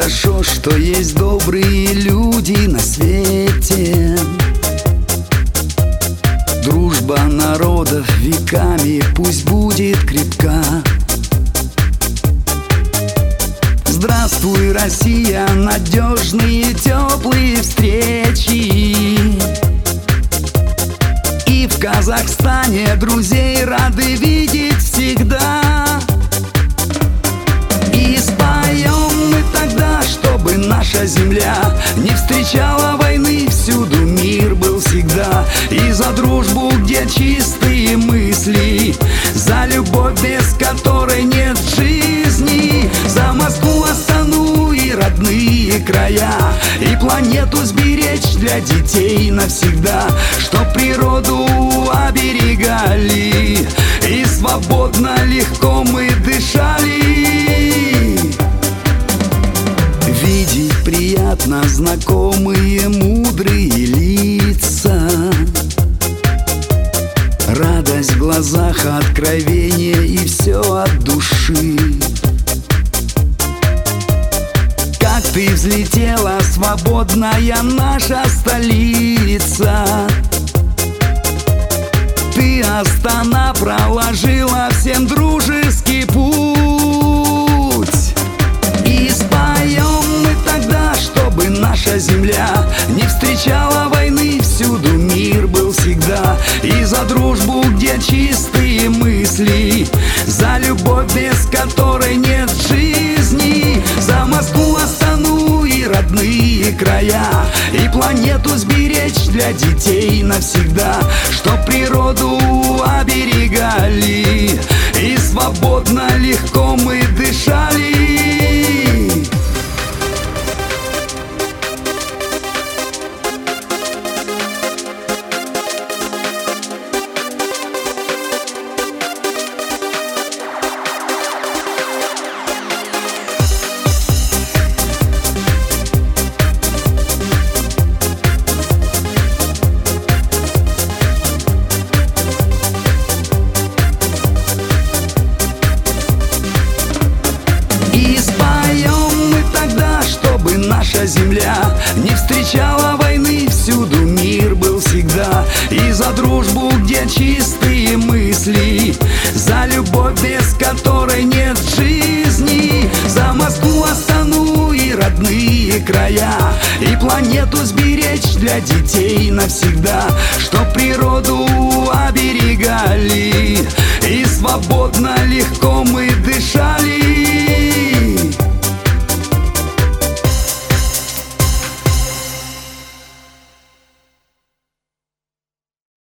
хорошо, что есть добрые люди на свете. Дружба народов веками пусть будет крепка. Здравствуй, Россия, надежные теплые встречи. И в Казахстане друзей рады видеть всегда. И споем мы тогда, чтобы наша земля не встречала войны, всюду мир был всегда. И за дружбу, где чистые мысли, за любовь, без которой нет жизни, за Москву, Астану и родные края, и планету сберечь для детей навсегда, чтоб природу оберегали и свободно, легко мы дышали. Видеть приятно знакомые мудрые лица, радость в глазах, откровение и все от души. Как ты взлетела, свободная наша столица. Ты, Астана, проложила всем дружеский путь. И споем мы тогда, чтобы наша земля не встречала войны, всюду мир был всегда. И за дружбу, где чистые мысли, за любовь, без которой нет жизни, за Москву, Астану и родные края, и планету сберечь для детей навсегда, чтоб природу оберегали и свободно, легко мы дышали. Наша земля не встречала войны, всюду мир был всегда. И за дружбу, где чистые мысли, за любовь, без которой нет жизни, за Москву, Астану и родные края, и планету сберечь для детей навсегда, чтоб природу оберегали и свободно, легко мы дышали.